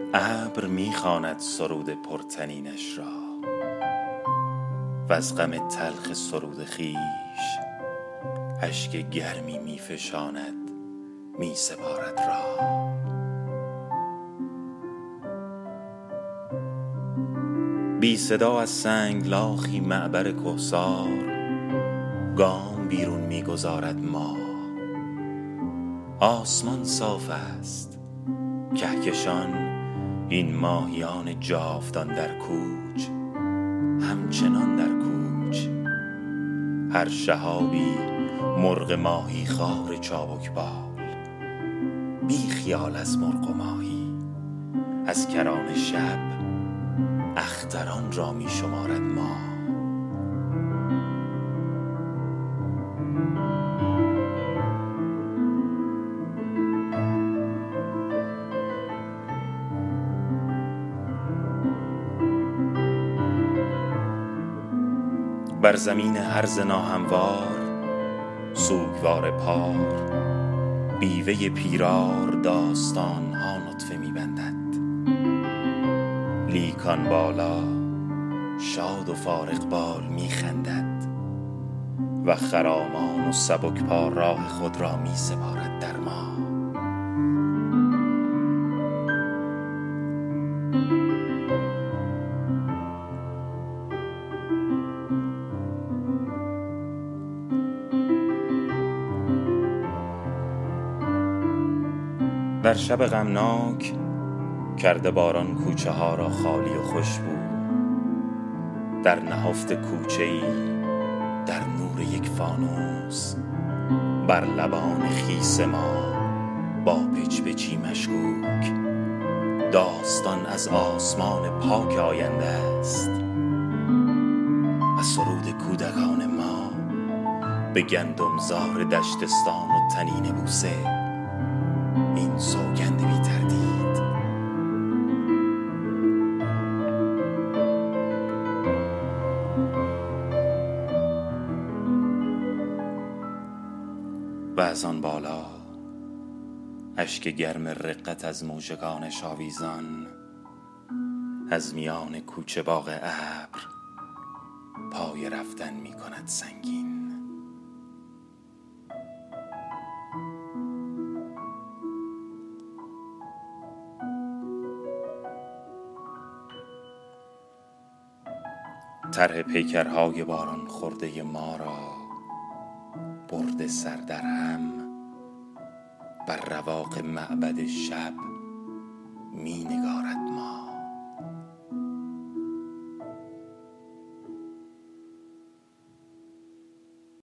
ابر میخواند سرود پرطنینش را وز غم تلخ سرود خویش اشک گرمی میفشاند میسپارد را. بی صدا از سنگلاخی معبر کهسار گام بیرون میگذارد ماه. آسمان صاف است، کهکشان این ماهیان جاودان در کوچ همچنان در کوچ. هر شهابی مرغ ماهی خار چابکبال، بی خیال از مرغ و ماهی از کران شب اختران را می شمارد ماه. بر زمین هرز ناهموار سوگوار پار بیوه پیرار داستان ها نطفه می بندد. لیکان بالا شاد و فارغ بال می خندد و خرامان و سبکبار راه خود را می سپارد در ما. در شب غمناک کرده باران کوچه ها را خالی و خوشبو. در نهفت کوچه‌ای در نور یک فانوس بر لبان خیس ما با پچ‌پچی مشکوک داستان از آسمان پاک آینده است و سرود کودکان ما به گندمزار دشتستان و طنین بوسه این سوگند بی تردید. و از آن بالا اشک گرم رقت از موجگانش آویزان از میان کوچه باغ ابر پای رفتن می کند سنگین. طرح پیکرهای باران خورده ما را برده سر در هم بر رواق معبد شب می نگارد ما.